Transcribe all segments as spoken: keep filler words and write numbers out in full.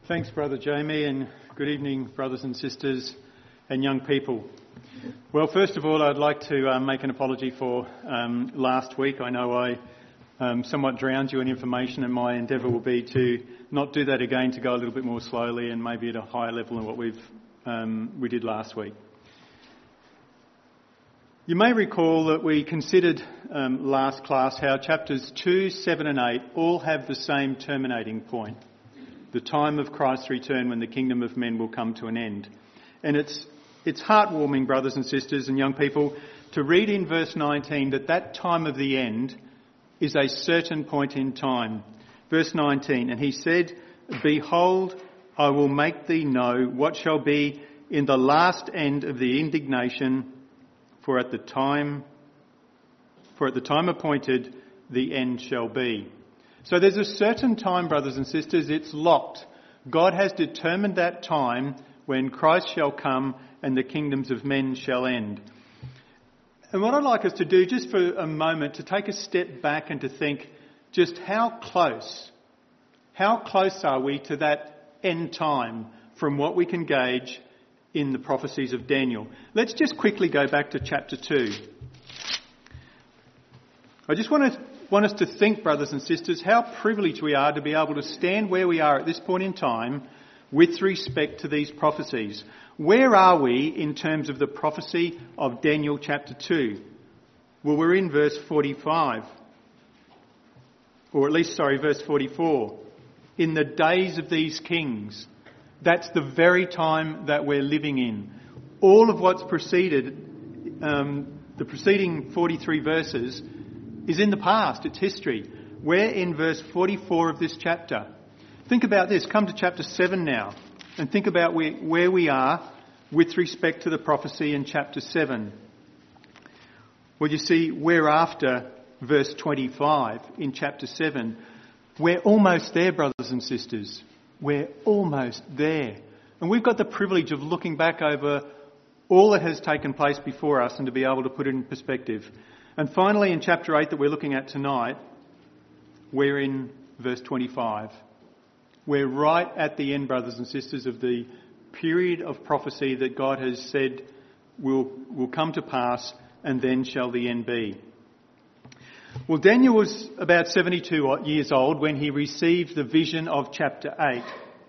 Thanks, Brother Jamie, and good evening, brothers and sisters and young people. Well, first of all, I'd like to um, make an apology for um, last week. I know I um, somewhat drowned you in information, and my endeavour will be to not do that again, to go a little bit more slowly and maybe at a higher level than what we've um, we did last week. You may recall that we considered um, last class how chapters two, seven and eight all have the same terminating point. The time of Christ's return when the kingdom of men will come to an end. And it's it's heartwarming, brothers and sisters and young people, to read in verse nineteen that that time of the end is a certain point in time. Verse nineteen, and he said, "Behold, I will make thee know what shall be in the last end of the indignation, for at the time, for at the time appointed the end shall be." So there's a certain time, brothers and sisters, it's locked. God has determined that time when Christ shall come and the kingdoms of men shall end. And what I'd like us to do just for a moment, to take a step back and to think just how close, how close are we to that end time from what we can gauge in the prophecies of Daniel. Let's just quickly go back to chapter two. I just want to want us to think, brothers and sisters, how privileged we are to be able to stand where we are at this point in time with respect to these prophecies. Where are we in terms of the prophecy of Daniel chapter two? Well, we're in verse forty-five. Or at least, sorry, verse forty-four. In the days of these kings. That's the very time that we're living in. All of what's preceded, um, the preceding forty-three verses, is in the past. It's history. We're in verse forty-four of this chapter. Think about this. Come to chapter seven now and think about where, where we are with respect to the prophecy in chapter seven. Well, you see, we're after verse twenty-five in chapter seven. We're almost there, brothers and sisters. We're almost there. And we've got the privilege of looking back over all that has taken place before us and to be able to put it in perspective. And finally, in chapter eight that we're looking at tonight, we're in verse twenty-five. We're right at the end, brothers and sisters, of the period of prophecy that God has said will, will come to pass, and then shall the end be. Well, Daniel was about seventy-two years old when he received the vision of chapter eight.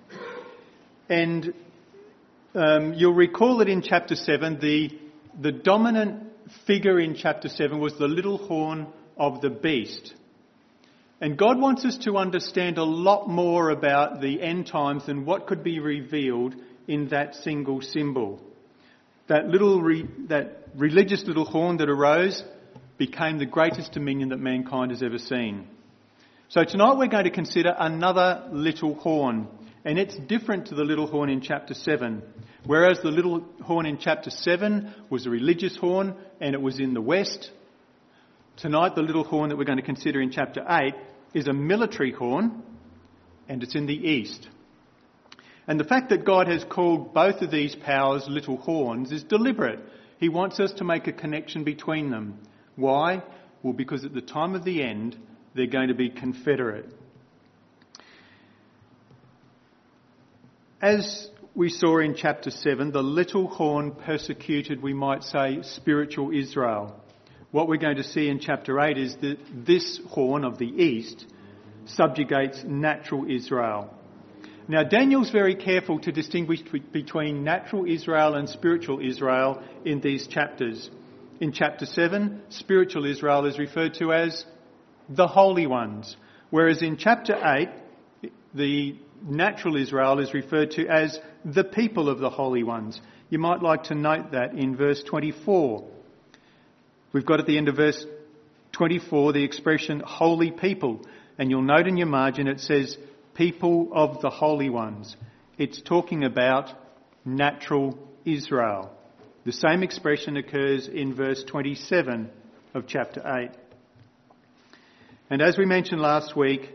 And um, you'll recall that in chapter seven, the, the dominant figure in chapter seven was the little horn of the beast. And God wants us to understand a lot more about the end times than what could be revealed in that single symbol. That little, re, that religious little horn that arose became the greatest dominion that mankind has ever seen. So tonight we're going to consider another little horn, and it's different to the little horn in chapter seven. Whereas the little horn in chapter seven was a religious horn and it was in the west, tonight the little horn that we're going to consider in chapter eight is a military horn and it's in the east. And the fact that God has called both of these powers little horns is deliberate. He wants us to make a connection between them. Why? Well, because at the time of the end, they're going to be confederate. As we saw in chapter seven, the little horn persecuted, we might say, spiritual Israel. What we're going to see in chapter eight is that this horn of the east subjugates natural Israel. Now, Daniel's very careful to distinguish between natural Israel and spiritual Israel in these chapters. In chapter seven, spiritual Israel is referred to as the holy ones, whereas in chapter eight, the natural Israel is referred to as the people of the holy ones. You might like to note that in verse twenty-four. We've got at the end of verse twenty-four the expression holy people, and you'll note in your margin it says people of the holy ones. It's talking about natural Israel. The same expression occurs in verse twenty-seven of chapter eight. And as we mentioned last week,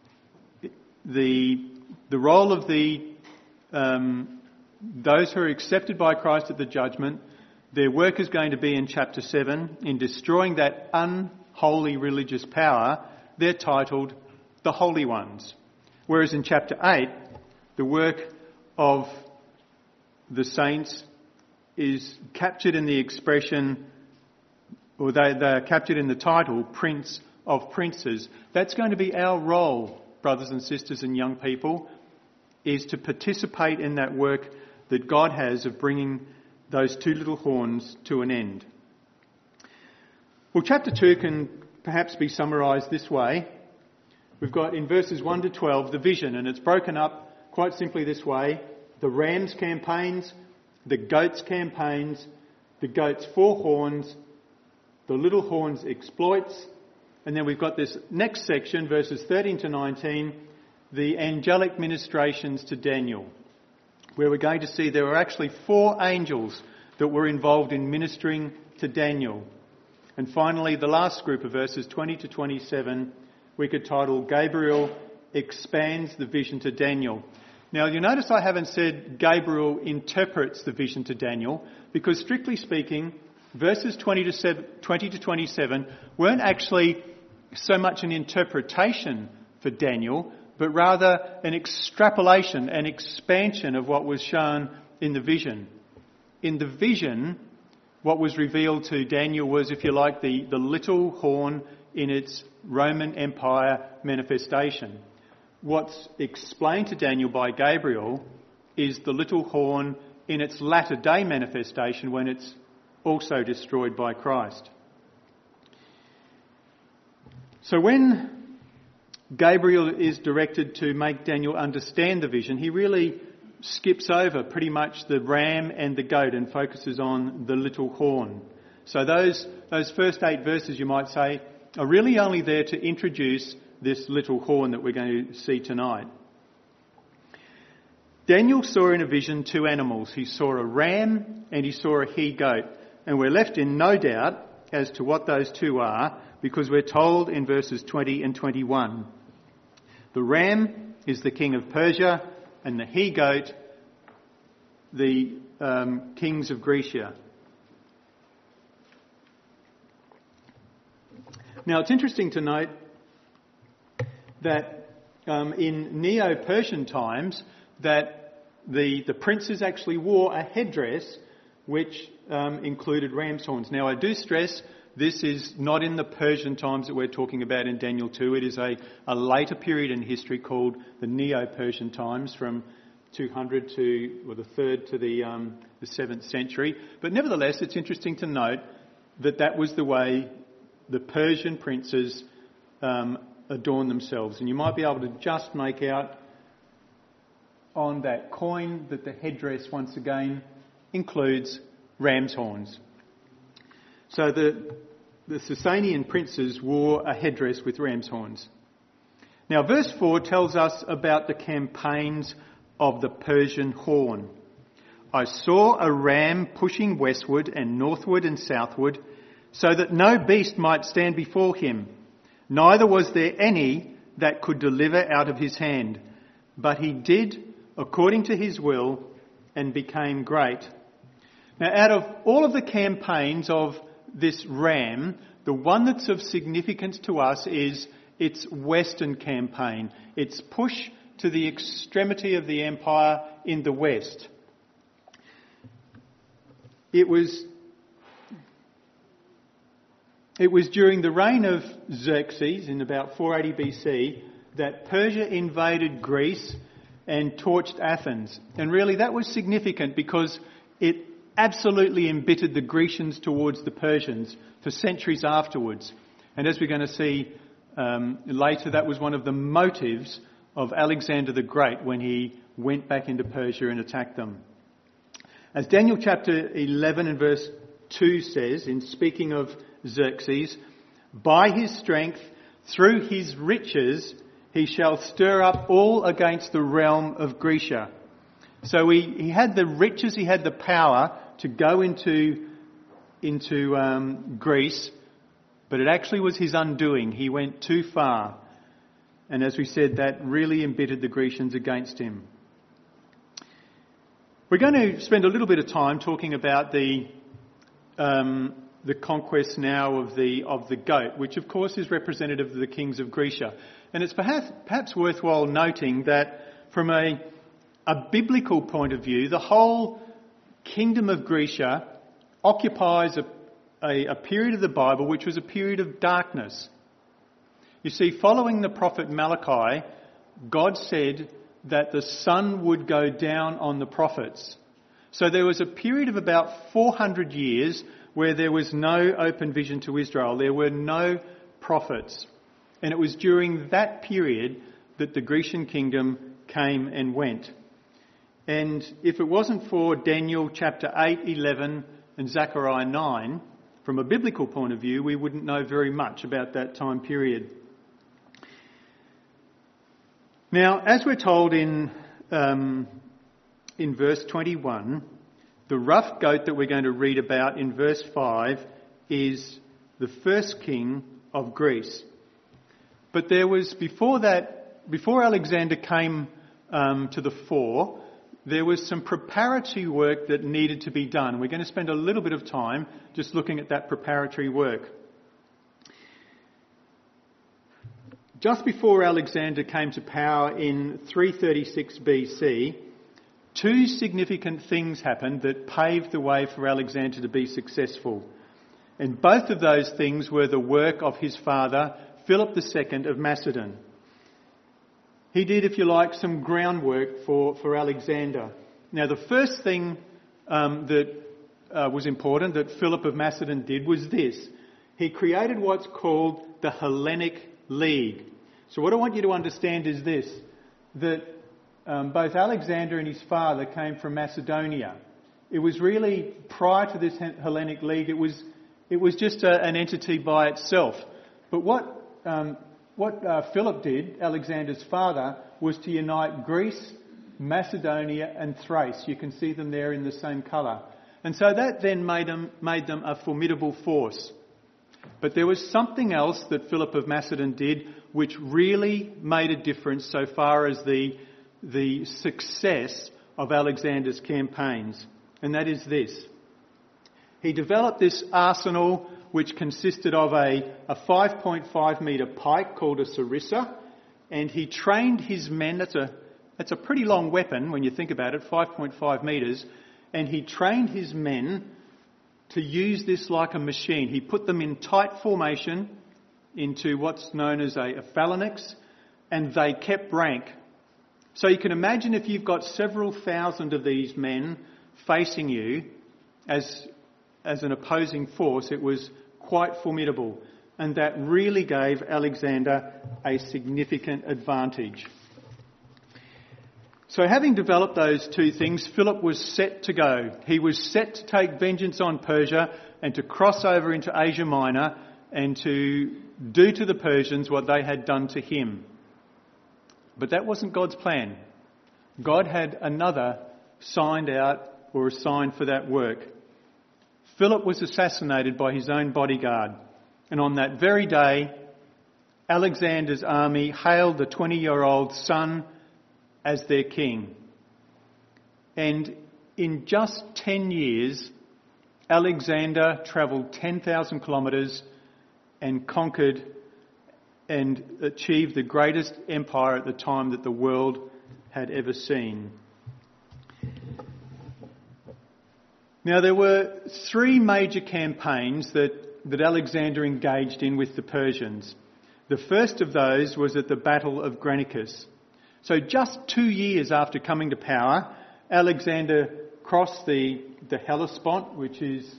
the the role of the um, those who are accepted by Christ at the judgment, their work is going to be in chapter seven in destroying that unholy religious power. They're titled the Holy Ones. Whereas in chapter eight, the work of the saints is captured in the expression, or they, they are captured in the title, Prince of Princes. That's going to be our role, brothers and sisters and young people, is to participate in that work that God has of bringing those two little horns to an end. Well, chapter two can perhaps be summarised this way. We've got in verses one to twelve the vision, and it's broken up quite simply this way: the ram's campaigns, the goat's campaigns, the goat's four horns, the little horn's exploits, and then we've got this next section, verses thirteen to nineteen, the angelic ministrations to Daniel, where we're going to see there were actually four angels that were involved in ministering to Daniel. And finally, the last group of verses, twenty to twenty-seven, we could title Gabriel expands the vision to Daniel. Now, you'll notice I haven't said Gabriel interprets the vision to Daniel, because strictly speaking, verses twenty to twenty-seven weren't actually so much an interpretation for Daniel, but rather an extrapolation, an expansion of what was shown in the vision. In the vision, what was revealed to Daniel was, if you like, the, the little horn in its Roman Empire manifestation. What's explained to Daniel by Gabriel is the little horn in its latter day manifestation, when it's also destroyed by Christ. So when Gabriel is directed to make Daniel understand the vision, he really skips over pretty much the ram and the goat and focuses on the little horn. So those those first eight verses, you might say, are really only there to introduce this little horn that we're going to see tonight. Daniel saw in a vision two animals. He saw a ram and he saw a he-goat. And we're left in no doubt as to what those two are, because we're told in verses twenty and twenty-one. The ram is the king of Persia, and the he-goat, the um, kings of Grecia. Now, it's interesting to note that um, in Neo-Persian times, that the, the princes actually wore a headdress which um, included ram's horns. Now, I do stress this is not in the Persian times that we're talking about in Daniel two. It is a, a later period in history called the Neo-Persian times, from two hundred to, or the third to the, um, the seventh century. But nevertheless, it's interesting to note that that was the way the Persian princes um, adorned themselves. And you might be able to just make out on that coin that the headdress, once again, includes ram's horns. So the, the Sasanian princes wore a headdress with ram's horns. Now, verse four tells us about the campaigns of the Persian horn. I saw a ram pushing westward and northward and southward, so that no beast might stand before him. Neither was there any that could deliver out of his hand. But he did according to his will and became great. Now, out of all of the campaigns of this ram, the one that's of significance to us is its western campaign, its push to the extremity of the empire in the west. It was, it was during the reign of Xerxes in about four eighty B C that Persia invaded Greece and torched Athens. And really that was significant because it absolutely embittered the Grecians towards the Persians for centuries afterwards. And as we're going to see um, later, that was one of the motives of Alexander the Great when he went back into Persia and attacked them. As Daniel chapter eleven and verse two says, in speaking of Xerxes, by his strength, through his riches, he shall stir up all against the realm of Grecia. So he, he had the riches, he had the power to go into, into um, Greece, but it actually was his undoing. He went too far. And as we said, that really embittered the Grecians against him. We're going to spend a little bit of time talking about the um, the conquest now of the of the goat, which of course is representative of the kings of Grecia. And it's perhaps perhaps worthwhile noting that from a a biblical point of view, the whole kingdom of Grecia occupies a, a, a period of the Bible which was a period of darkness. You see, following the prophet Malachi, God said that the sun would go down on the prophets. So there was a period of about four hundred years where there was no open vision to Israel. There were no prophets. And it was during that period that the Grecian kingdom came and went. And if it wasn't for Daniel chapter eight, eleven and Zechariah nine, from a biblical point of view, we wouldn't know very much about that time period. Now, as we're told in um, in verse twenty-one, the rough goat that we're going to read about in verse five is the first king of Greece. But there was, before that, before Alexander came um, to the fore, there was some preparatory work that needed to be done. We're going to spend a little bit of time just looking at that preparatory work. Just before Alexander came to power in three thirty-six B C, two significant things happened that paved the way for Alexander to be successful. And both of those things were the work of his father, Philip the Second of Macedon. He did, if you like, some groundwork for, for Alexander. Now, the first thing um, that uh, was important that Philip of Macedon did was this. He created what's called the Hellenic League. So what I want you to understand is this, that um, both Alexander and his father came from Macedonia. It was really, prior to this Hellenic League, it was it was just a, an entity by itself. But what um, what uh, Philip did, Alexander's father, was to unite Greece, Macedonia and Thrace. You can see them there in the same colour. And so that then made them, made them a formidable force. But there was something else that Philip of Macedon did which really made a difference so far as the, the success of Alexander's campaigns. And that is this. He developed this arsenal which consisted of a, a five point five metre pike called a sarissa, and he trained his men. That's a, that's a pretty long weapon when you think about it, five point five metres. And he trained his men to use this like a machine. He put them in tight formation into what's known as a, a phalanx, and they kept rank. So you can imagine if you've got several thousand of these men facing you as, as an opposing force, it was quite formidable. And that really gave Alexander a significant advantage. So having developed those two things, Philip was set to go. He was set to take vengeance on Persia and to cross over into Asia Minor and to do to the Persians what they had done to him. But that wasn't God's plan. God had another signed out or assigned for that work. Philip was assassinated by his own bodyguard. And on that very day, Alexander's army hailed the twenty-year-old son as their king. And in just ten years, Alexander travelled ten thousand kilometres and conquered and achieved the greatest empire at the time that the world had ever seen. Now, there were three major campaigns that, that Alexander engaged in with the Persians. The first of those was at the Battle of Granicus. So just two years after coming to power, Alexander crossed the, the Hellespont, which is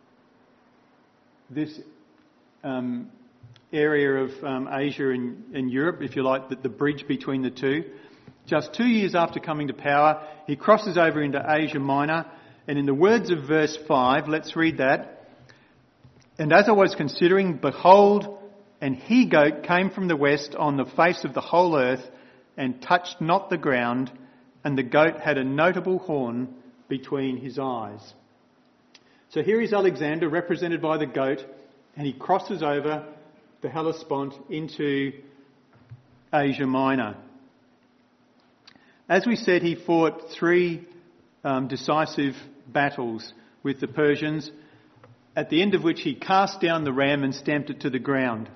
this um, area of um, Asia and, and Europe, if you like, the, the bridge between the two. Just two years after coming to power, he crosses over into Asia Minor, and in the words of verse five, let's read that. And as I was considering, behold, an he-goat came from the west on the face of the whole earth, and touched not the ground, and the goat had a notable horn between his eyes. So here is Alexander, represented by the goat, and he crosses over the Hellespont into Asia Minor. As we said, he fought three um, decisive battles with the Persians, at the end of which he cast down the ram and stamped it to the ground.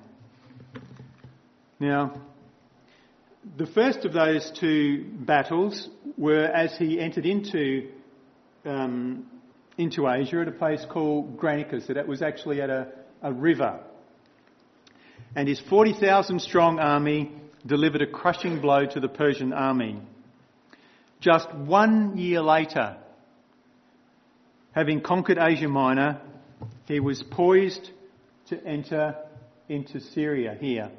Now, the first of those two battles were as he entered into um, into Asia at a place called Granicus, that it was actually at a, a river. And his forty thousand strong army delivered a crushing blow to the Persian army. Just one year later, having conquered Asia Minor, he was poised to enter into Syria here.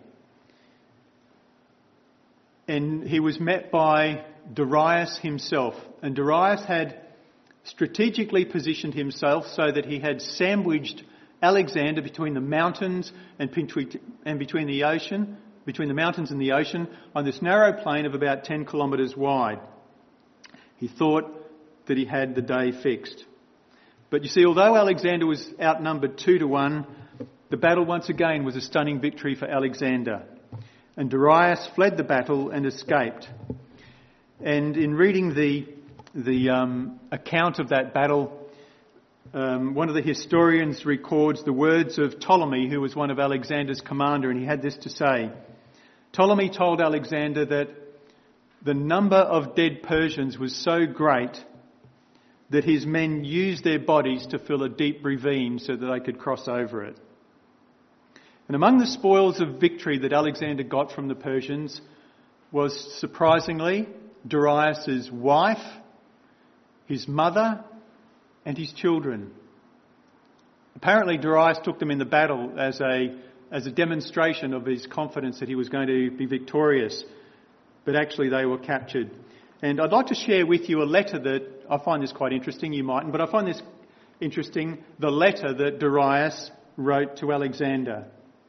And he was met by Darius himself. And Darius had strategically positioned himself so that he had sandwiched Alexander between the mountains and between the ocean, between the mountains and the ocean, on this narrow plain of about ten kilometres wide. He thought that he had the day fixed. But you see, although Alexander was outnumbered two to one, the battle once again was a stunning victory for Alexander. And Darius fled the battle and escaped. And in reading the the um, account of that battle, um, one of the historians records the words of Ptolemy, who was one of Alexander's commander, and he had this to say. Ptolemy told Alexander that the number of dead Persians was so great that his men used their bodies to fill a deep ravine so that they could cross over it. And among the spoils of victory that Alexander got from the Persians was, surprisingly, Darius' wife, his mother, and his children. Apparently Darius took them in the battle as a, as a demonstration of his confidence that he was going to be victorious, but actually they were captured. And I'd like to share with you a letter that, I find this quite interesting, you mightn't, but I find this interesting, the letter that Darius wrote to Alexander.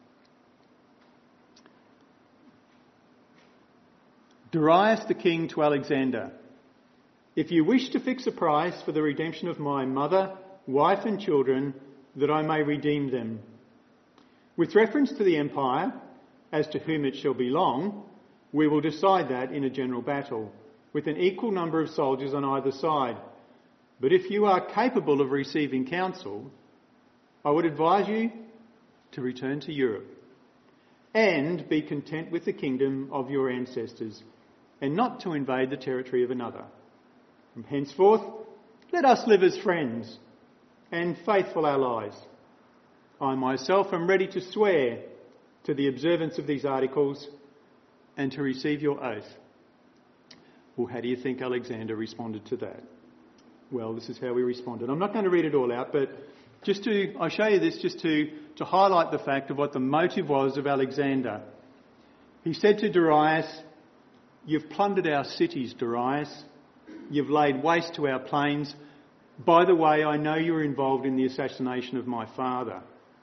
Darius the king to Alexander, if you wish to fix a price for the redemption of my mother, wife and children, that I may redeem them. With reference to the empire, as to whom it shall belong, we will decide that in a general battle, with an equal number of soldiers on either side. But if you are capable of receiving counsel, I would advise you to return to Europe and be content with the kingdom of your ancestors, and not to invade the territory of another. From henceforth, let us live as friends and faithful allies. I myself am ready to swear to the observance of these articles and to receive your oath. Well, how do you think Alexander responded to that? Well, this is how he responded. I'm not going to read it all out, but just to, I'll show you this just to, to highlight the fact of what the motive was of Alexander. He said to Darius, "You've plundered our cities, Darius. You've laid waste to our plains. By the way, I know you were involved in the assassination of my father."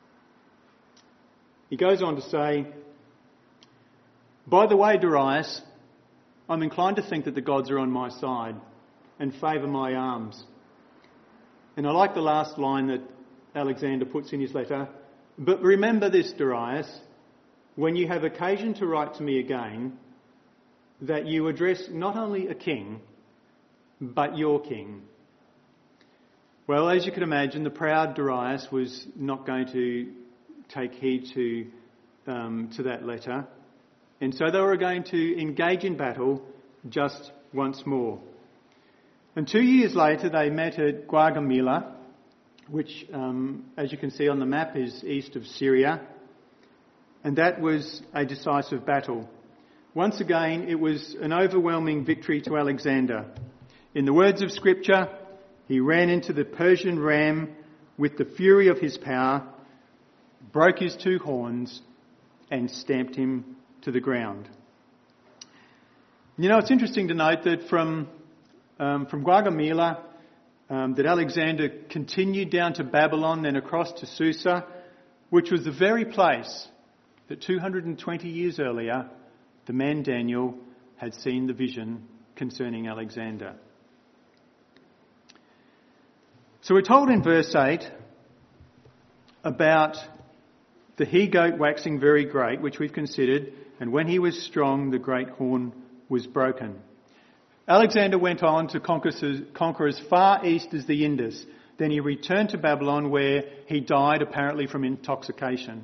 He goes on to say, "By the way, Darius, I'm inclined to think that the gods are on my side and favour my arms." And I like the last line that Alexander puts in his letter. "But remember this, Darius, when you have occasion to write to me again, that you address not only a king, but your king." Well, as you can imagine, the proud Darius was not going to take heed to, um, to that letter. And so they were going to engage in battle just once more. And two years later, they met at Gaugamela, which, um, as you can see on the map, is east of Syria. And that was a decisive battle. Once again, it was an overwhelming victory to Alexander. In the words of Scripture, he ran into the Persian ram with the fury of his power, broke his two horns, and stamped him to the ground. You know, it's interesting to note that from um, from Gaugamela, um, that Alexander continued down to Babylon, then across to Susa, which was the very place that two hundred twenty years earlier, the man Daniel had seen the vision concerning Alexander. So we're told in verse eight about the he-goat waxing very great, which we've considered, and when he was strong, the great horn was broken. Alexander went on to conquer, conquer as far east as the Indus. Then he returned to Babylon, where he died apparently from intoxication.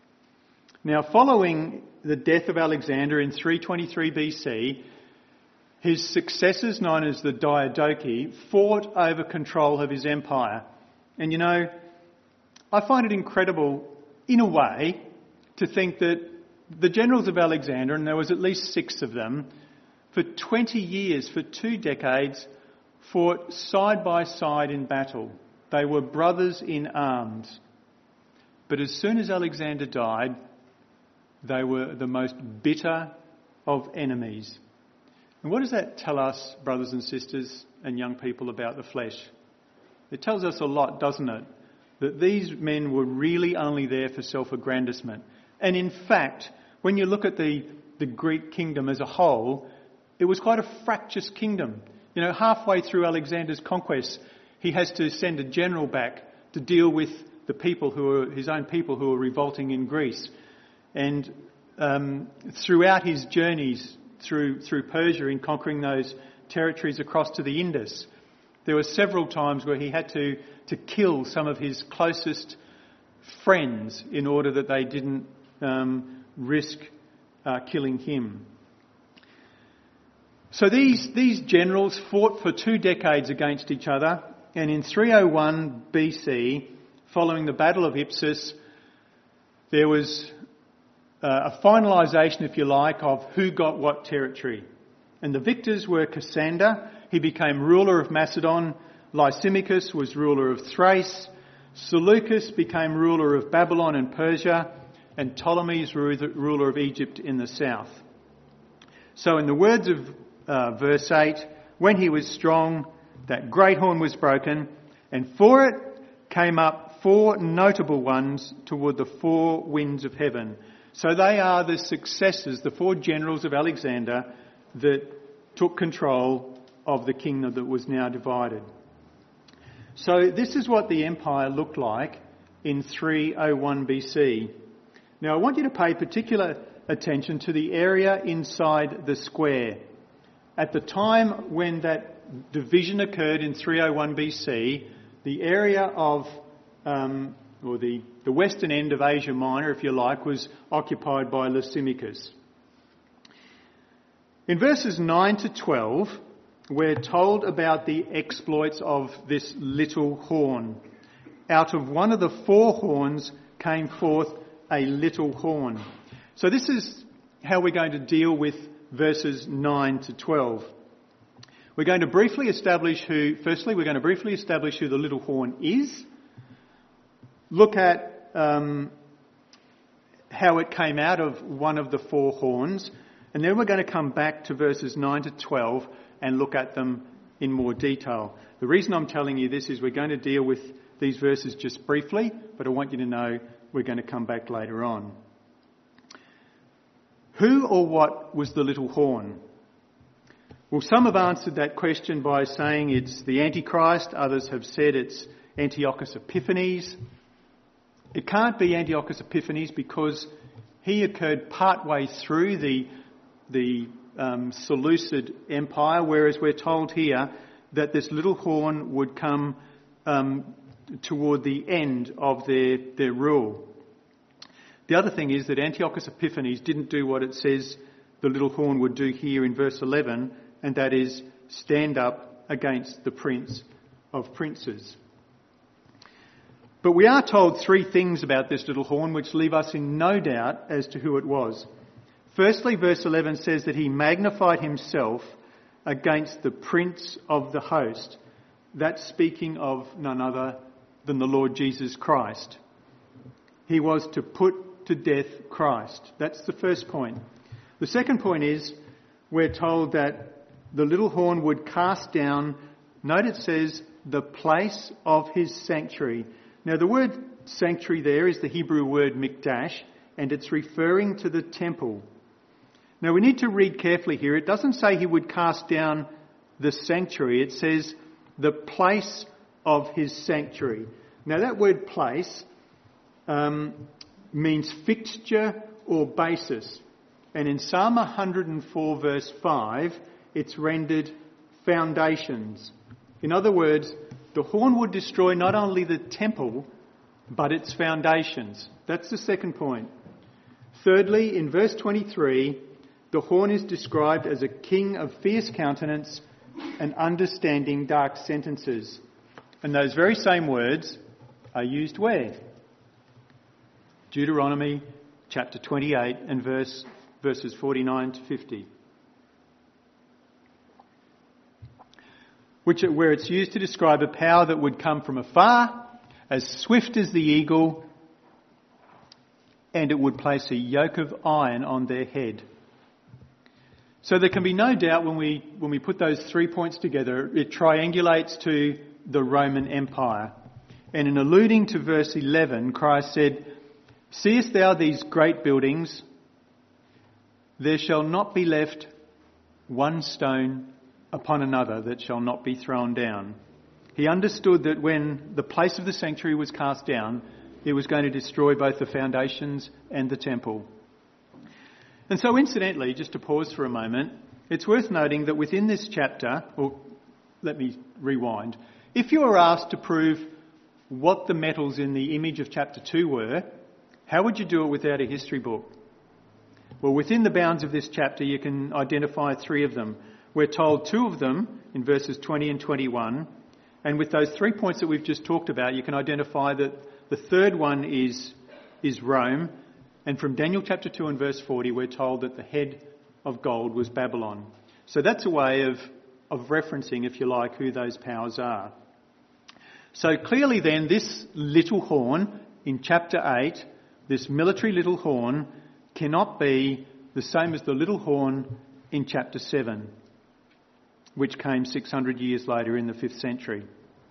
Now, following the death of Alexander in three twenty-three B C, His successors, known as the Diadochi, fought over control of his empire. And you know, I find it incredible, in a way, to think that the generals of Alexander, and there was at least six of them, for twenty years, for two decades, fought side by side in battle. They were brothers in arms. But as soon as Alexander died, they were the most bitter of enemies. And what does that tell us, brothers and sisters and young people, about the flesh? It tells us a lot, doesn't it? That these men were really only there for self-aggrandisement. And in fact, when you look at the, the Greek kingdom as a whole, it was quite a fractious kingdom. You know, halfway through Alexander's conquest, he has to send a general back to deal with the people who are his own people who are revolting in Greece. And um, throughout his journeys through through Persia in conquering those territories across to the Indus, there were several times where he had to, to kill some of his closest friends in order that they didn't um, risk uh, killing him. So these, these generals fought for two decades against each other, and in three oh one B C, following the Battle of Ipsus, there was uh, a finalisation, if you like, of who got what territory. And the victors were Cassander. He became ruler of Macedon. Lysimachus was ruler of Thrace. Seleucus became ruler of Babylon and Persia. And Ptolemy's ruler of Egypt in the south. So in the words of uh, verse eight, when he was strong, that great horn was broken, and for it came up four notable ones toward the four winds of heaven. So they are the successors, the four generals of Alexander that took control of the kingdom that was now divided. So this is what the empire looked like in three oh one B C. Now I want you to pay particular attention to the area inside the square. At the time when that division occurred in three oh one B C, the area of, um, or the, the western end of Asia Minor, if you like, was occupied by Lysimachus. In verses nine to twelve, we're told about the exploits of this little horn. Out of one of the four horns came forth a little horn. So this is how we're going to deal with verses nine to twelve. We're going to briefly establish who, firstly, we're going to briefly establish who the little horn is. Look at um, how it came out of one of the four horns. And then we're going to come back to verses nine to twelve and look at them in more detail. The reason I'm telling you this is we're going to deal with these verses just briefly, but I want you to know we're going to come back later on. Who or what was the little horn? Well, some have answered that question by saying it's the Antichrist. Others have said it's Antiochus Epiphanes. It can't be Antiochus Epiphanes because he occurred partway through the, the um, Seleucid Empire, whereas we're told here that this little horn would come um, toward the end of their, their rule. The other thing is that Antiochus Epiphanes didn't do what it says the little horn would do here in verse eleven, and that is stand up against the prince of princes. But we are told three things about this little horn which leave us in no doubt as to who it was. Firstly, verse eleven says that he magnified himself against the prince of the host. That's speaking of none other than the Lord Jesus Christ. He was to put to death Christ. That's the first point. The second point is we're told that the little horn would cast down, note it says, the place of his sanctuary. Now the word sanctuary there is the Hebrew word mikdash, and it's referring to the temple. Now we need to read carefully here. It doesn't say he would cast down the sanctuary. It says the place of his sanctuary. Now that word place um, means fixture or basis. And in Psalm one hundred four verse five, it's rendered foundations. In other words, the horn would destroy not only the temple, but its foundations. That's the second point. Thirdly, in verse twenty-three, The horn is described as a king of fierce countenance and understanding dark sentences. And those very same words are used where? Deuteronomy chapter twenty-eight and verse, verses forty-nine to fifty. Which, where it's used to describe a power that would come from afar, as swift as the eagle, and it would place a yoke of iron on their head. So there can be no doubt when we when we put those three points together, it triangulates to the Roman Empire. And in alluding to verse eleven, Christ said, "Seest thou these great buildings? There shall not be left one stone upon another that shall not be thrown down." He understood that when the place of the sanctuary was cast down, it was going to destroy both the foundations and the temple. And so incidentally, just to pause for a moment, it's worth noting that within this chapter, or let me rewind, if you were asked to prove what the metals in the image of chapter two were, how would you do it without a history book? Well, within the bounds of this chapter, you can identify three of them. We're told two of them in verses twenty and twenty-one. And with those three points that we've just talked about, you can identify that the third one is, is Rome. And from Daniel chapter two and verse forty, we're told that the head of gold was Babylon. So that's a way of, of referencing, if you like, who those powers are. So clearly then, this little horn in chapter eight, this military little horn, cannot be the same as the little horn in chapter seven, which came six hundred years later in the fifth century.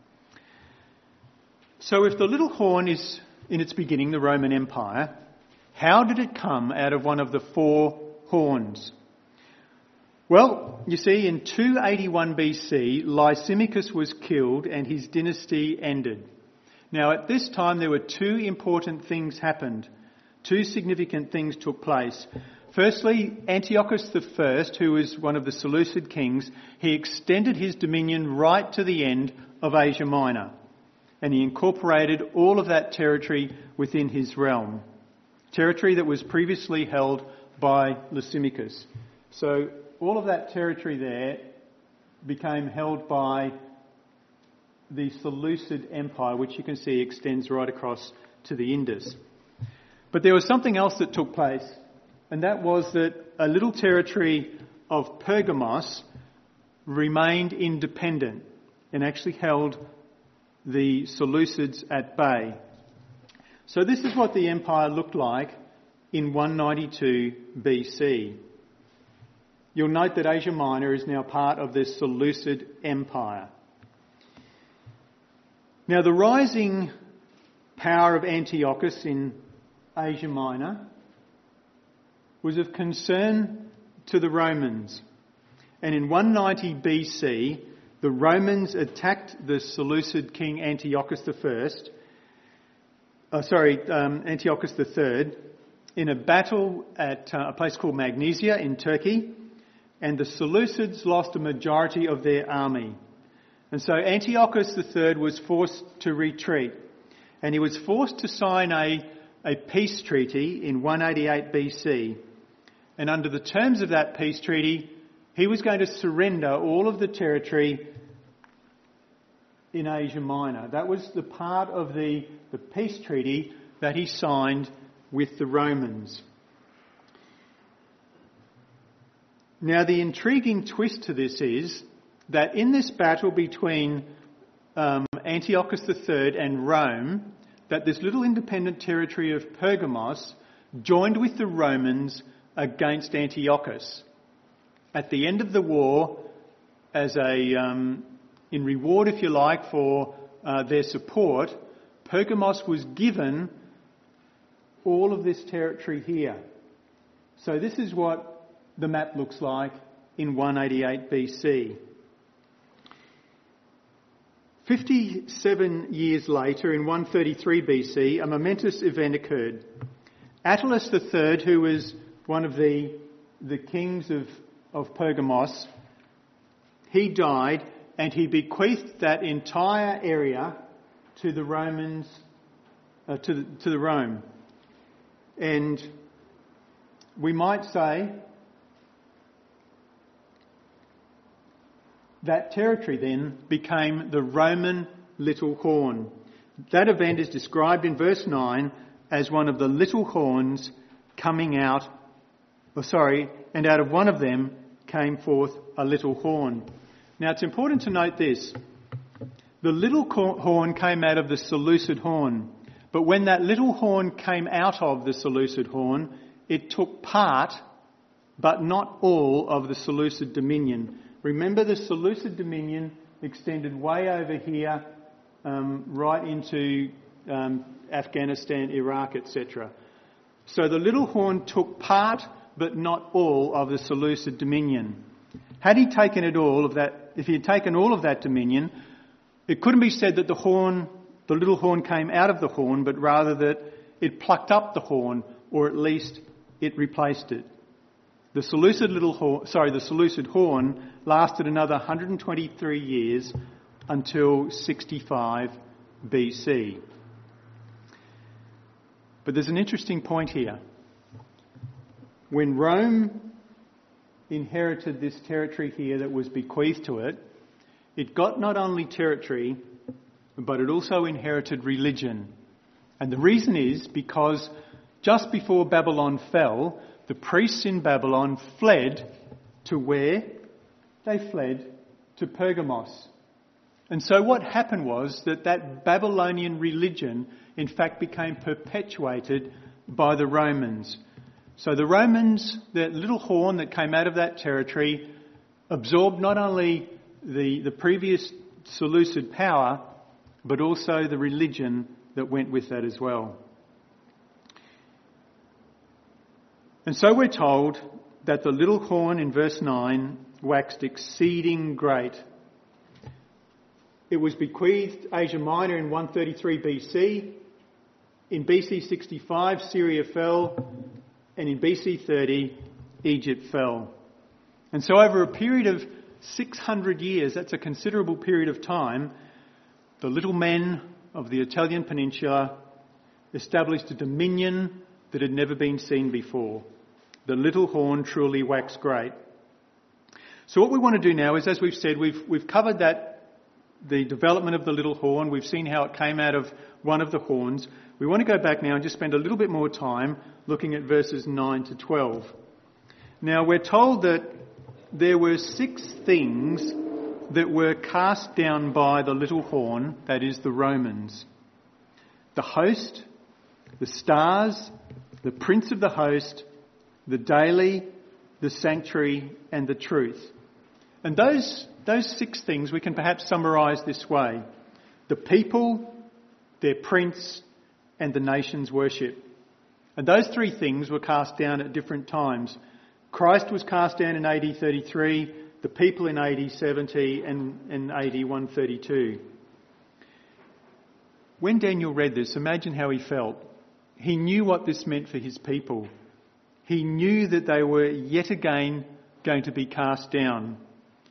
So if the little horn is, in its beginning, the Roman Empire, how did it come out of one of the four horns? Well, you see, in two eighty-one B C, Lysimachus was killed and his dynasty ended. Now, at this time, there were two important things happened. Two significant things took place. Firstly, Antiochus the First, who was one of the Seleucid kings, he extended his dominion right to the end of Asia Minor, and he incorporated all of that territory within his realm. Territory that was previously held by Lysimachus. So all of that territory there became held by the Seleucid Empire, which you can see extends right across to the Indus. But there was something else that took place, and that was that a little territory of Pergamos remained independent and actually held the Seleucids at bay. So this is what the empire looked like in one ninety-two B C. You'll note that Asia Minor is now part of the Seleucid Empire. Now, the rising power of Antiochus in Asia Minor was of concern to the Romans. And in one ninety B C, the Romans attacked the Seleucid king Antiochus the First, uh, sorry, um, Antiochus the Third, in a battle at uh, a place called Magnesia in Turkey, and the Seleucids lost a majority of their army. And so Antiochus the Third was forced to retreat, and he was forced to sign a, a peace treaty in one eighty-eight B C. And under the terms of that peace treaty, he was going to surrender all of the territory in Asia Minor. That was the part of the, the peace treaty that he signed with the Romans. Now, the intriguing twist to this is that in this battle between um, Antiochus the Third and Rome, that this little independent territory of Pergamos joined with the Romans against Antiochus. At the end of the war, as a um, in reward, if you like, for uh, their support, Pergamos was given all of this territory here. So this is what the map looks like in one eighty-eight B C. fifty-seven years later, in one thirty-three B C, a momentous event occurred. Attalus the Third, who was one of the, the kings of, of Pergamos, he died, and he bequeathed that entire area to the Romans, uh, to, the, to the Rome. And we might say that territory then became the Roman Little Horn. That event is described in verse nine as one of the little horns coming out, or sorry, and out of one of them came forth a little horn. Now it's important to note this. The little horn came out of the Seleucid horn, but when that little horn came out of the Seleucid horn, it took part, but not all, of the Seleucid dominion. Remember, the Seleucid dominion extended way over here, um, right into um, Afghanistan, Iraq, et cetera. So the little horn took part, but not all, of the Seleucid dominion. Had he taken it all of that, if he had taken all of that dominion, it couldn't be said that the horn, the little horn came out of the horn, but rather that it plucked up the horn, or at least it replaced it. The Seleucid little horn, sorry, the Seleucid horn lasted another one hundred twenty-three years until sixty-five B C. But there's an interesting point here. When Rome inherited this territory here that was bequeathed to it, it got not only territory, but it also inherited religion. And the reason is because just before Babylon fell, the priests in Babylon fled to where? They fled to Pergamos. And so what happened was that that Babylonian religion in fact became perpetuated by the Romans. So the Romans, that little horn that came out of that territory, absorbed not only the, the previous Seleucid power, but also the religion that went with that as well. And so we're told that the little horn in verse nine waxed exceeding great. It was bequeathed Asia Minor in one thirty-three B C. In B C sixty-five, Syria fell. And in B C thirty, Egypt fell. And so over a period of six hundred years, that's a considerable period of time, the little men of the Italian peninsula established a dominion that had never been seen before. The little horn truly waxed great. So what we want to do now is, as we've said, we've we've covered that, the development of the little horn. We've seen how it came out of one of the horns. We want to go back now and just spend a little bit more time looking at verses nine to twelve. Now we're told that there were six things that were cast down by the little horn, that is the Romans. The host, the stars, the prince of the host, the daily, the sanctuary, and the truth. And those, those six things we can perhaps summarise this way. The people, their prince, and the nation's worship. And those three things were cast down at different times. Christ was cast down in A D thirty-three, the people in A D seventy, and in A D one thirty-two. When Daniel read this, imagine how he felt. He knew what this meant for his people. He knew that they were yet again going to be cast down.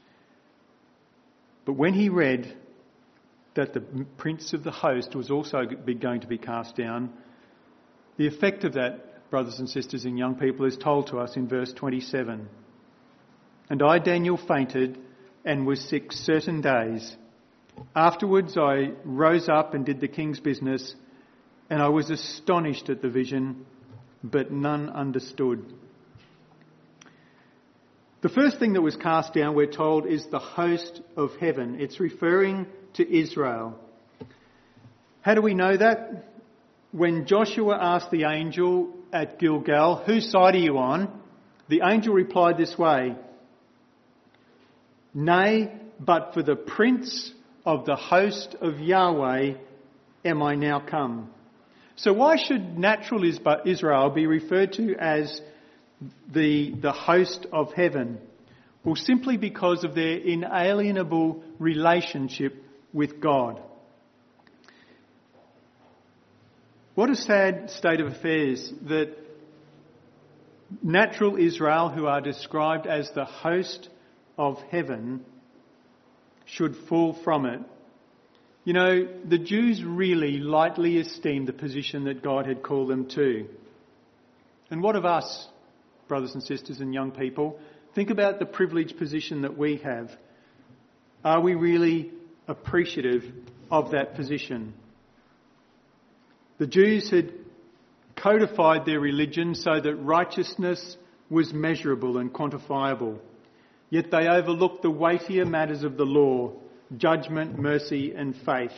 But when he read that the prince of the host was also going to be cast down, the effect of that, brothers and sisters and young people, is told to us in verse twenty-seven. And I, Daniel, fainted and was sick certain days. Afterwards I rose up and did the king's business, and I was astonished at the vision, but none understood. The first thing that was cast down, we're told, is the host of heaven. It's referring to Israel. How do we know that? When Joshua asked the angel at Gilgal, whose side are you on? The angel replied this way, nay, but for the prince of the host of Yahweh am I now come. So why should natural Israel be referred to as the, the host of heaven? Well, simply because of their inalienable relationship with God. What a sad state of affairs that natural Israel, who are described as the host of heaven, should fall from it. You know, the Jews really lightly esteemed the position that God had called them to. And what of us, brothers and sisters and young people? Think about the privileged position that we have. Are we really appreciative of that position? The Jews had codified their religion so that righteousness was measurable and quantifiable. Yet they overlooked the weightier matters of the law, judgment, mercy and faith.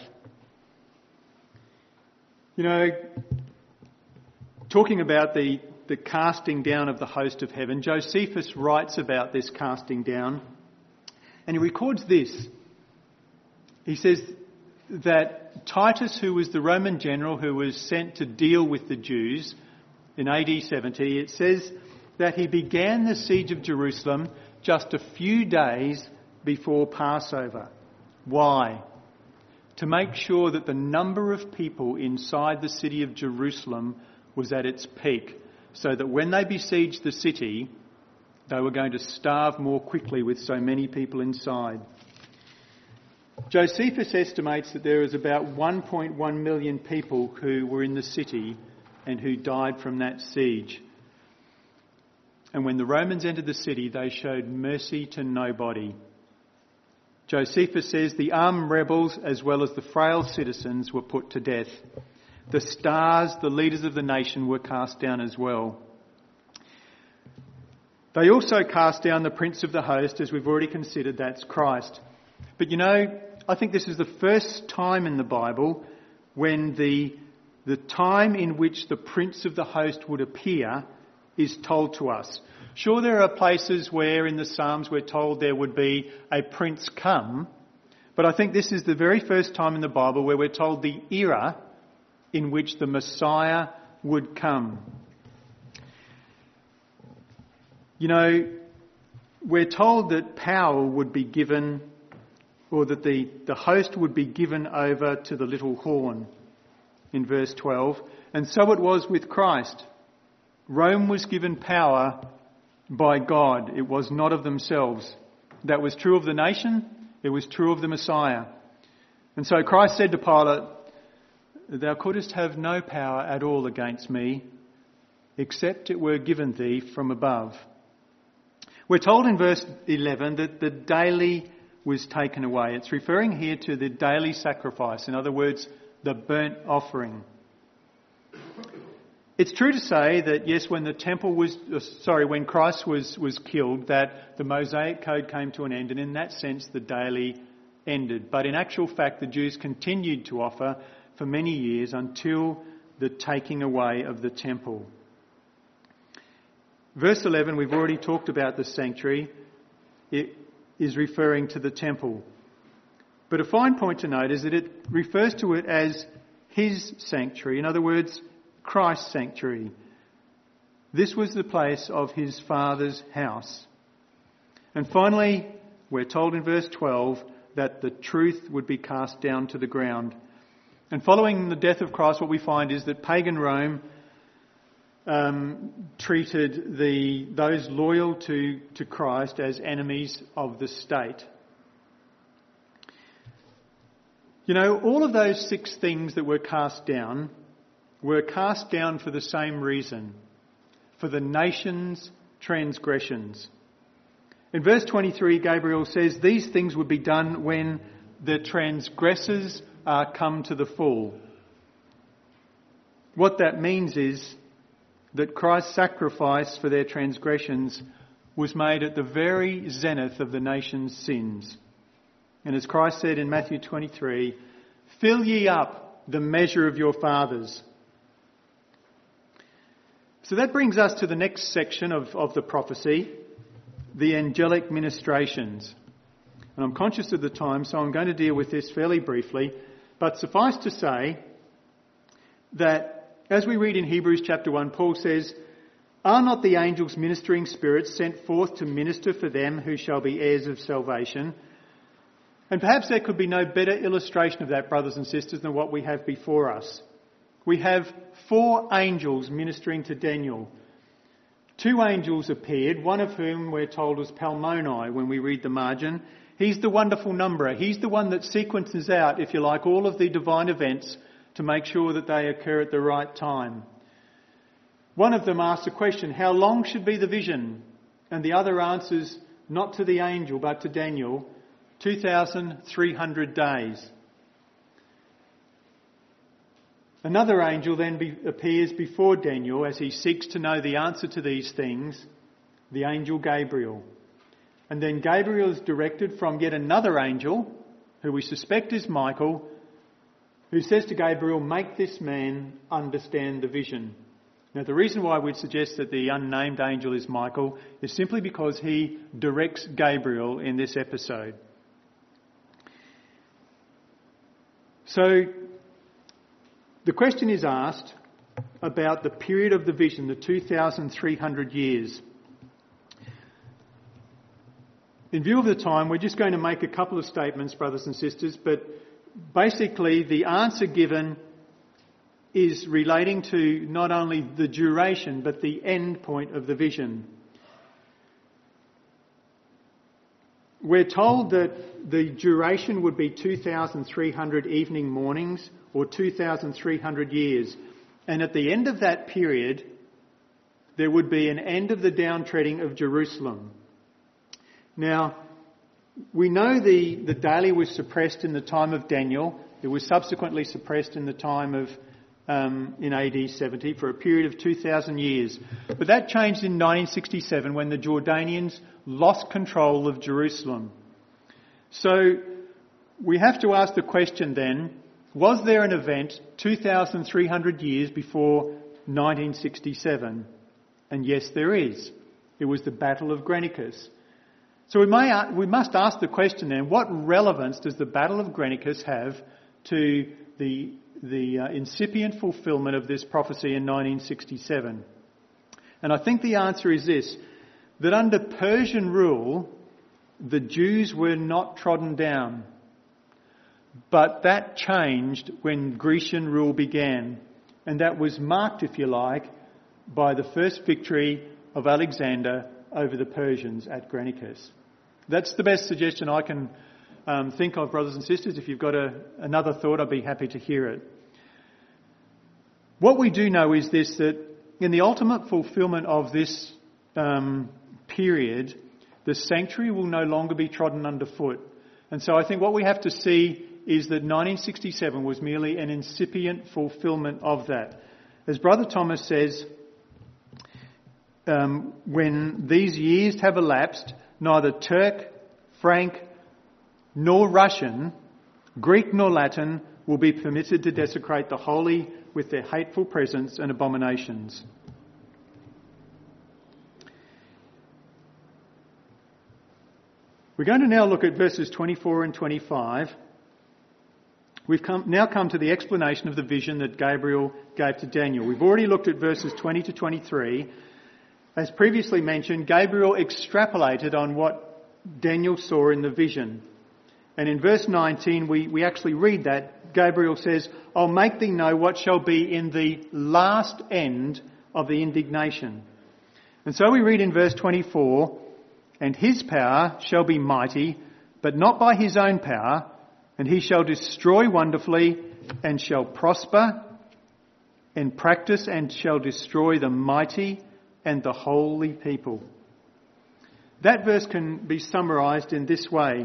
You know, talking about the, the casting down of the host of heaven, Josephus writes about this casting down, and he records this. He says that Titus, who was the Roman general who was sent to deal with the Jews in A D seventy, it says that he began the siege of Jerusalem just a few days before Passover. Why? To make sure that the number of people inside the city of Jerusalem was at its peak, so that when they besieged the city, they were going to starve more quickly with so many people inside. Josephus estimates that there was about one point one million people who were in the city and who died from that siege. And when the Romans entered the city, they showed mercy to nobody. Josephus says the armed rebels as well as the frail citizens were put to death. The stars, the leaders of the nation, were cast down as well. They also cast down the prince of the host, as we've already considered, that's Christ. But you know, I think this is the first time in the Bible when the, the time in which the prince of the host would appear is told to us. Sure, there are places where in the Psalms we're told there would be a prince come, but I think this is the very first time in the Bible where we're told the era in which the Messiah would come. You know, we're told that power would be given, or that the, the host would be given over to the little horn in verse twelve. And so it was with Christ. Rome was given power by God. It was not of themselves. That was true of the nation. It was true of the Messiah. And so Christ said to Pilate, "Thou couldst have no power at all against me, except it were given thee from above." We're told in verse eleven that the daily was taken away. It's referring here to the daily sacrifice. In other words, the burnt offering. It's true to say that, yes, when the temple was, sorry, when Christ was, was killed, that the Mosaic Code came to an end, and in that sense the daily ended. But in actual fact, the Jews continued to offer for many years until the taking away of the temple. Verse eleven, we've already talked about the sanctuary. It is referring to the temple. But a fine point to note is that it refers to it as his sanctuary. In other words, Christ's sanctuary. This was the place of his Father's house. And finally, we're told in verse twelve that the truth would be cast down to the ground. And following the death of Christ, what we find is that pagan Rome um, treated the those loyal to, to Christ as enemies of the state. You know, all of those six things that were cast down were cast down for the same reason, for the nation's transgressions. In verse twenty-three, Gabriel says these things would be done when the transgressors are come to the full. What that means is that Christ's sacrifice for their transgressions was made at the very zenith of the nation's sins. And as Christ said in Matthew twenty-three, "Fill ye up the measure of your fathers." So that brings us to the next section of, of the prophecy, the angelic ministrations. And I'm conscious of the time, so I'm going to deal with this fairly briefly. But suffice to say that as we read in Hebrews chapter one, Paul says, "Are not the angels ministering spirits sent forth to minister for them who shall be heirs of salvation?" And perhaps there could be no better illustration of that, brothers and sisters, than what we have before us. We have four angels ministering to Daniel. Two angels appeared, one of whom we're told was Palmoni when we read the margin. He's the wonderful numberer. He's the one that sequences out, if you like, all of the divine events to make sure that they occur at the right time. One of them asks a question, how long should be the vision? And the other answers, not to the angel but to Daniel, two thousand three hundred days. Another angel then be, appears before Daniel as he seeks to know the answer to these things, the angel Gabriel. And then Gabriel is directed from yet another angel, who we suspect is Michael, who says to Gabriel, make this man understand the vision. Now, the reason why we'd suggest that the unnamed angel is Michael is simply because he directs Gabriel in this episode. So, the question is asked about the period of the vision, the two thousand three hundred years. In view of the time, we're just going to make a couple of statements, brothers and sisters, but basically the answer given is relating to not only the duration, but the end point of the vision. We're told that the duration would be two thousand three hundred evening mornings or two thousand three hundred years. And at the end of that period, there would be an end of the downtreading of Jerusalem. Now, we know the, the daily was suppressed in the time of Daniel. It was subsequently suppressed in the time of, um, in A D seventy for a period of two thousand years. But that changed in nineteen sixty-seven when the Jordanians lost control of Jerusalem. So we have to ask the question then, was there an event two thousand three hundred years before nineteen sixty-seven? And yes, there is. It was the Battle of Granicus. So we, may, we must ask the question then, what relevance does the Battle of Granicus have to the, the uh, incipient fulfilment of this prophecy in nineteen sixty-seven? And I think the answer is this, that under Persian rule, the Jews were not trodden down. But that changed when Grecian rule began. And that was marked, if you like, by the first victory of Alexander over the Persians at Granicus. That's the best suggestion I can um, think of, brothers and sisters. If you've got a, another thought, I'd be happy to hear it. What we do know is this, that in the ultimate fulfilment of this um, period, the sanctuary will no longer be trodden underfoot. And so I think what we have to see is that nineteen sixty-seven was merely an incipient fulfilment of that. As Brother Thomas says, um, when these years have elapsed, neither Turk, Frank, nor Russian, Greek nor Latin, will be permitted to desecrate the holy with their hateful presence and abominations. We're going to now look at verses twenty-four and twenty-five. We've come, now come to the explanation of the vision that Gabriel gave to Daniel. We've already looked at verses twenty to twenty-three. As previously mentioned, Gabriel extrapolated on what Daniel saw in the vision. And in verse nineteen, we, we actually read that. Gabriel says, I'll make thee know what shall be in the last end of the indignation. And so we read in verse twenty-four, and his power shall be mighty, but not by his own power, and he shall destroy wonderfully, and shall prosper, and practice, and shall destroy the mighty and the holy people. That verse can be summarised in this way.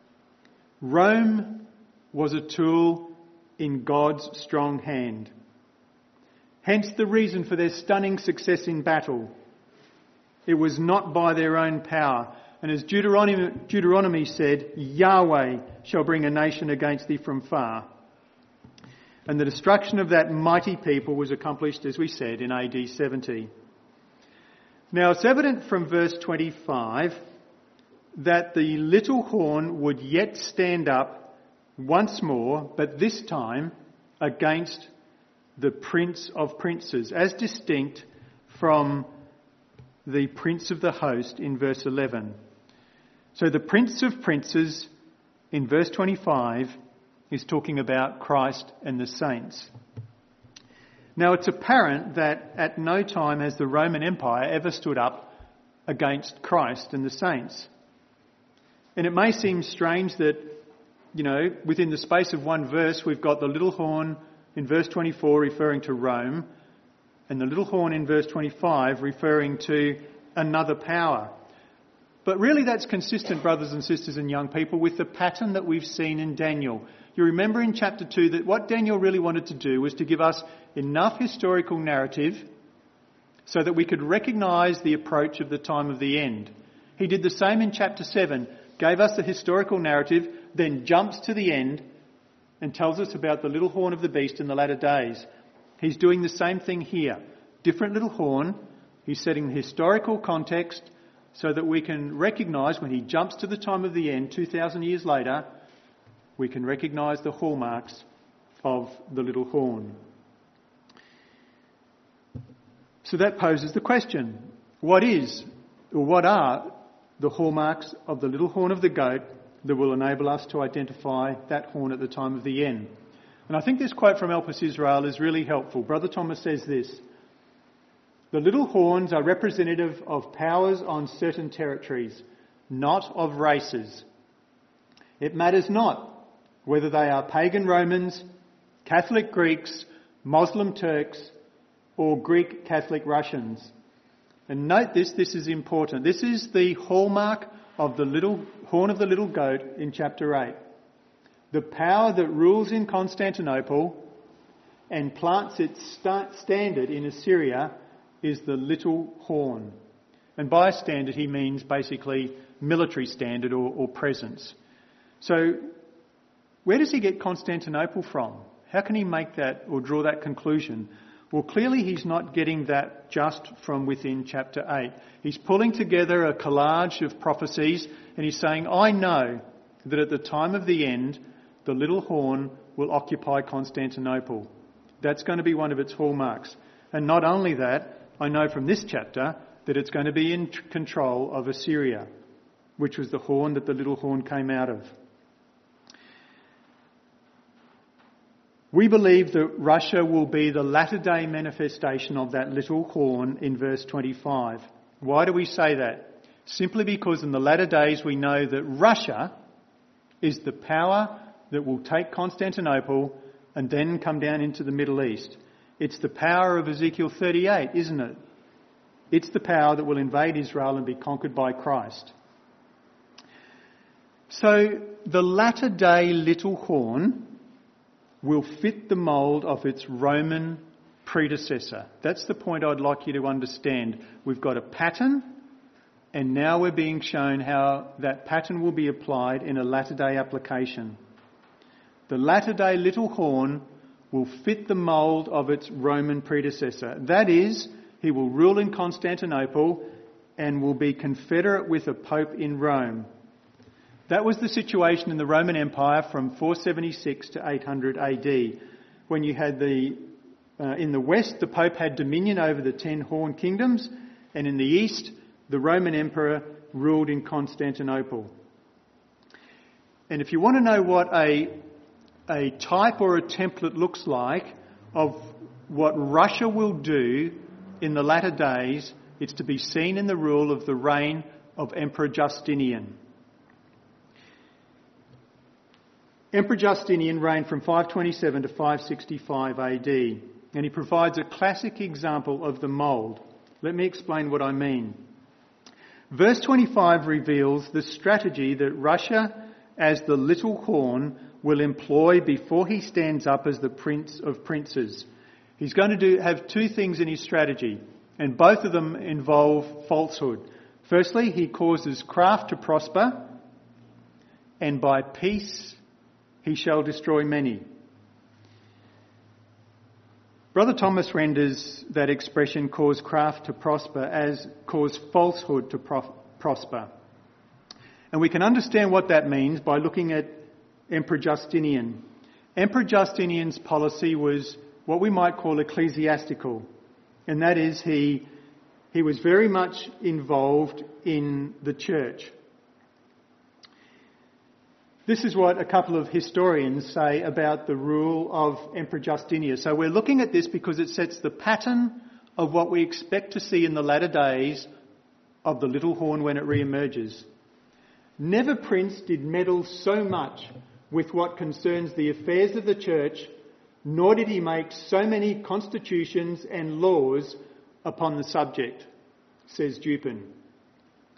Rome was a tool in God's strong hand. Hence the reason for their stunning success in battle. It was not by their own power. And as Deuteronomy, Deuteronomy said, Yahweh shall bring a nation against thee from far. And the destruction of that mighty people was accomplished, as we said, in A D seventy. Now it's evident from verse twenty-five that the little horn would yet stand up once more, but this time against the Prince of Princes, as distinct from the Prince of the Host in verse eleven. So the Prince of Princes in verse twenty-five is talking about Christ and the saints. Now it's apparent that at no time has the Roman Empire ever stood up against Christ and the saints. And it may seem strange that, you know, within the space of one verse we've got the little horn in verse twenty-four referring to Rome, and the little horn in verse twenty-five referring to another power. But really that's consistent, brothers and sisters and young people, with the pattern that we've seen in Daniel. You remember in chapter two that what Daniel really wanted to do was to give us enough historical narrative so that we could recognise the approach of the time of the end. He did the same in chapter seven, gave us the historical narrative, then jumps to the end and tells us about the little horn of the beast in the latter days. He's doing the same thing here. Different little horn. He's setting the historical context so that we can recognise when he jumps to the time of the end, two thousand years later, we can recognise the hallmarks of the little horn. So that poses the question, what is, or what are the hallmarks of the little horn of the goat that will enable us to identify that horn at the time of the end? And I think this quote from Elpis Israel is really helpful. Brother Thomas says this: the little horns are representative of powers on certain territories, not of races. It matters not whether they are pagan Romans, Catholic Greeks, Muslim Turks, or Greek Catholic Russians. And note this, this is important. This is the hallmark of the little horn of the little goat in chapter eight. The power that rules in Constantinople and plants its standard in Assyria is the little horn. And by standard he means basically military standard or, or presence. So where does he get Constantinople from? How can he make that or draw that conclusion? Well, clearly he's not getting that just from within chapter eight. He's pulling together a collage of prophecies and he's saying, I know that at the time of the end, the little horn will occupy Constantinople. That's going to be one of its hallmarks. And not only that, I know from this chapter that it's going to be in control of Assyria, which was the horn that the little horn came out of. We believe that Russia will be the latter-day manifestation of that little horn in verse twenty-five. Why do we say that? Simply because in the latter days we know that Russia is the power that will take Constantinople and then come down into the Middle East. It's the power of Ezekiel thirty-eight, isn't it? It's the power that will invade Israel and be conquered by Christ. So the latter-day little horn will fit the mould of its Roman predecessor. That's the point I'd like you to understand. We've got a pattern, and now we're being shown how that pattern will be applied in a latter-day application. The latter-day little horn will fit the mould of its Roman predecessor. That is, he will rule in Constantinople and will be confederate with a pope in Rome. That was the situation in the Roman Empire from four seventy-six to eight hundred A D, when you had the, uh, in the west, the Pope had dominion over the ten horn kingdoms, and in the east, the Roman Emperor ruled in Constantinople. And if you want to know what a, a type or a template looks like of what Russia will do in the latter days, it's to be seen in the rule of the reign of Emperor Justinian. Emperor Justinian reigned from five twenty-seven to five sixty-five A D, and he provides a classic example of the mould. Let me explain what I mean. Verse twenty-five reveals the strategy that Russia, as the little horn, will employ before he stands up as the prince of princes. He's going to do have two things in his strategy, and both of them involve falsehood. Firstly, he causes craft to prosper, and by peace he shall destroy many. Brother Thomas renders that expression, cause craft to prosper, as cause falsehood to pro- prosper. And we can understand what that means by looking at Emperor Justinian. Emperor Justinian's policy was what we might call ecclesiastical, and that is he, he was very much involved in the church. This is what a couple of historians say about the rule of Emperor Justinian. So we're looking at this because it sets the pattern of what we expect to see in the latter days of the little horn when it re-emerges. Never prince did meddle so much with what concerns the affairs of the church, nor did he make so many constitutions and laws upon the subject, says Dupin.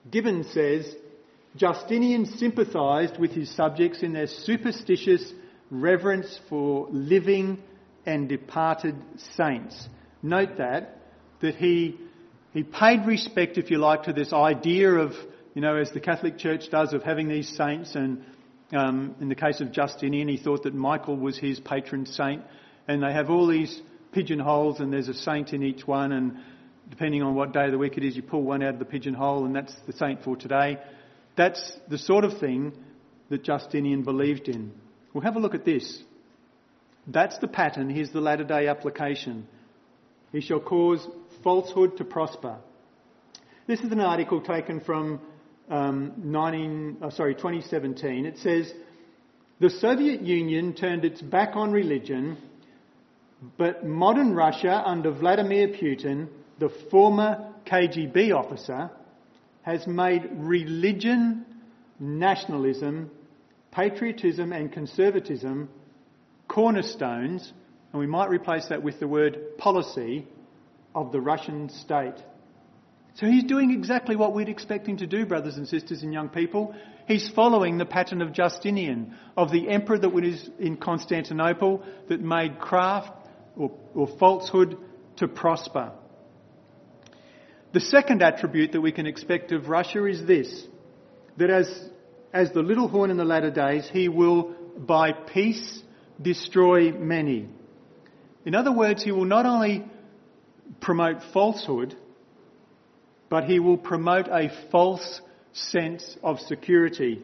Gibbon says, Justinian sympathised with his subjects in their superstitious reverence for living and departed saints. Note that, that he, he paid respect, if you like, to this idea of, you know, as the Catholic Church does, of having these saints. And um, in the case of Justinian, he thought that Michael was his patron saint. And they have all these pigeonholes and there's a saint in each one. And depending on what day of the week it is, you pull one out of the pigeonhole and that's the saint for today. That's the sort of thing that Justinian believed in. Well, have a look at this. That's the pattern. Here's the latter-day application. He shall cause falsehood to prosper. This is an article taken from um, nineteen, oh, sorry, twenty seventeen. It says, the Soviet Union turned its back on religion, but modern Russia under Vladimir Putin, the former K G B officer, has made religion, nationalism, patriotism and conservatism cornerstones, and we might replace that with the word policy, of the Russian state. So he's doing exactly what we'd expect him to do, brothers and sisters and young people. He's following the pattern of Justinian, of the emperor that was in Constantinople that made craft or, or falsehood to prosper. The second attribute that we can expect of Russia is this, that as, as the little horn in the latter days, he will by peace destroy many. In other words, he will not only promote falsehood, but he will promote a false sense of security.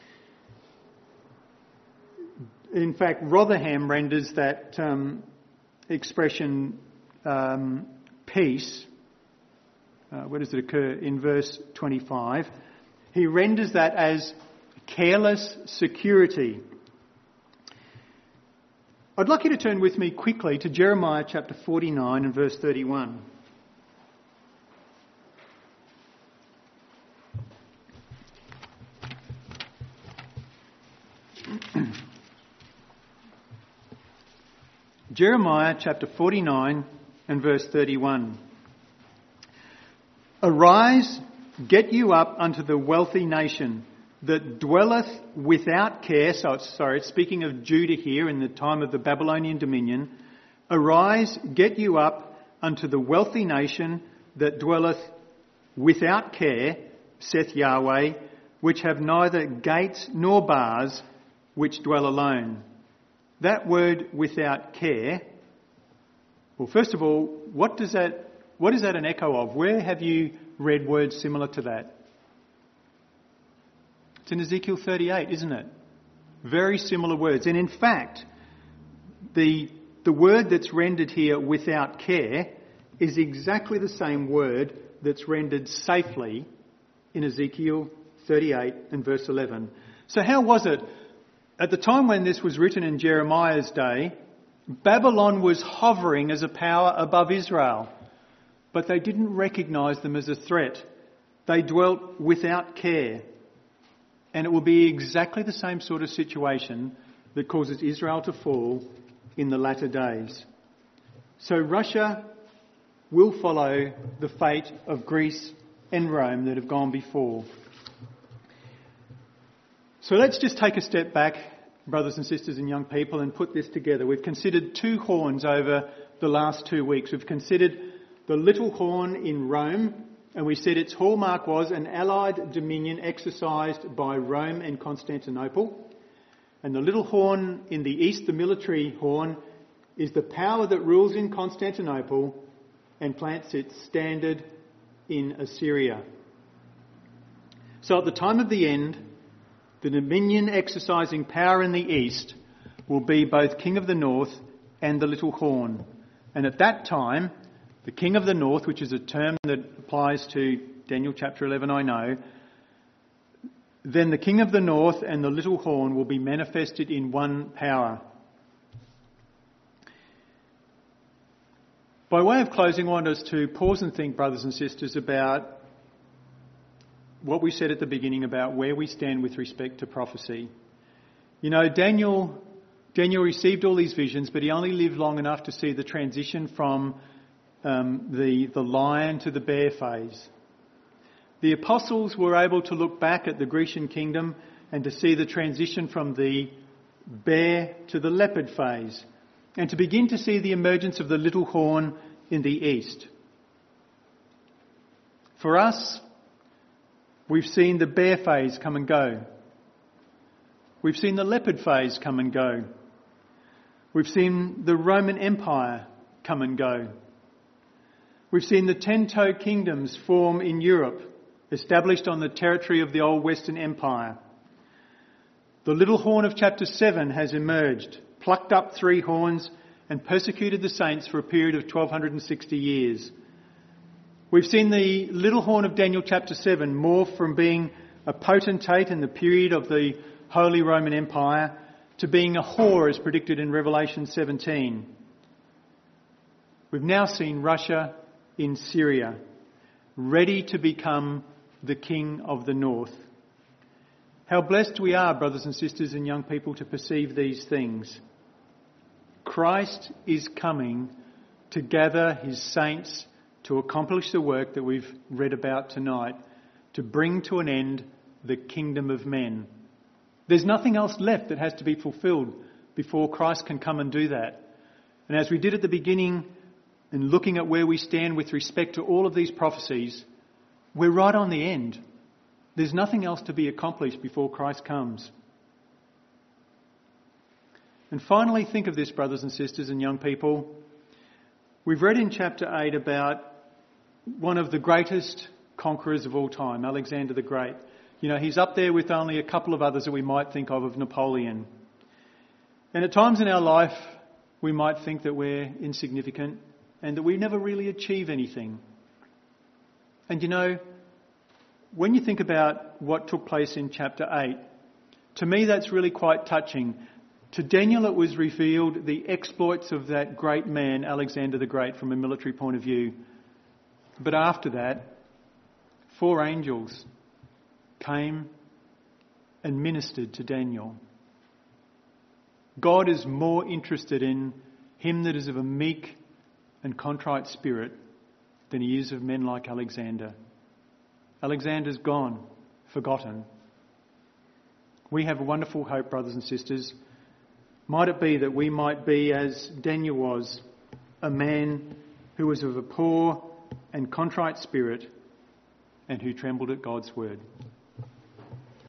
In fact, Rotherham renders that um, expression um, peace. Uh, where does it occur? In verse twenty-five. He renders that as careless security. I'd like you to turn with me quickly to Jeremiah chapter forty-nine and verse thirty-one. Jeremiah chapter forty-nine and verse thirty-one. Arise, get you up unto the wealthy nation that dwelleth without care. So it's, sorry, it's speaking of Judah here in the time of the Babylonian dominion. Arise, get you up unto the wealthy nation that dwelleth without care, saith Yahweh, which have neither gates nor bars, which dwell alone. That word without care, well, first of all, what does that, what is that an echo of? Where have you read words similar to that? It's in Ezekiel thirty-eight, isn't it? Very similar words. And in fact, the, the word that's rendered here without care is exactly the same word that's rendered safely in Ezekiel thirty-eight and verse eleven. So how was it? At the time when this was written in Jeremiah's day, Babylon was hovering as a power above Israel, but they didn't recognise them as a threat. They dwelt without care. And it will be exactly the same sort of situation that causes Israel to fall in the latter days. So Russia will follow the fate of Greece and Rome that have gone before. So let's just take a step back, brothers and sisters and young people, and put this together. We've considered two horns over the last two weeks. We've considered the little horn in Rome, and we said its hallmark was an allied dominion exercised by Rome and Constantinople. And the little horn in the east, the military horn, is the power that rules in Constantinople and plants its standard in Assyria. So at the time of the end, the dominion exercising power in the east will be both king of the north and the little horn. And at that time, the king of the north, which is a term that applies to Daniel chapter eleven, I know, then the king of the north and the little horn will be manifested in one power. By way of closing, I want us to pause and think, brothers and sisters, about what we said at the beginning about where we stand with respect to prophecy. You know, Daniel, Daniel received all these visions, but he only lived long enough to see the transition from um, the, the lion to the bear phase. The apostles were able to look back at the Grecian kingdom and to see the transition from the bear to the leopard phase, and to begin to see the emergence of the little horn in the east. For us, we've seen the bear phase come and go. We've seen the leopard phase come and go. We've seen the Roman Empire come and go. We've seen the ten-toe kingdoms form in Europe, established on the territory of the old Western Empire. The little horn of chapter seven has emerged, plucked up three horns, and persecuted the saints for a period of twelve sixty years. We've seen the little horn of Daniel chapter seven morph from being a potentate in the period of the Holy Roman Empire to being a whore as predicted in Revelation seventeen. We've now seen Russia in Syria, ready to become the king of the north. How blessed we are, brothers and sisters and young people, to perceive these things. Christ is coming to gather his saints to accomplish the work that we've read about tonight, to bring to an end the kingdom of men. There's nothing else left that has to be fulfilled before Christ can come and do that. And as we did at the beginning, in looking at where we stand with respect to all of these prophecies, we're right on the end. There's nothing else to be accomplished before Christ comes. And finally, think of this, brothers and sisters and young people. We've read in chapter eight about one of the greatest conquerors of all time, Alexander the Great. You know, he's up there with only a couple of others that we might think of, of Napoleon. And at times in our life, we might think that we're insignificant and that we never really achieve anything. And you know, when you think about what took place in chapter eight, to me that's really quite touching. To Daniel it was revealed the exploits of that great man, Alexander the Great, from a military point of view. But after that, four angels came and ministered to Daniel. God is more interested in him that is of a meek and contrite spirit than he is of men like Alexander. Alexander's gone, forgotten. We have a wonderful hope, brothers and sisters. Might it be that we might be as Daniel was, a man who was of a poor and contrite spirit and who trembled at God's word.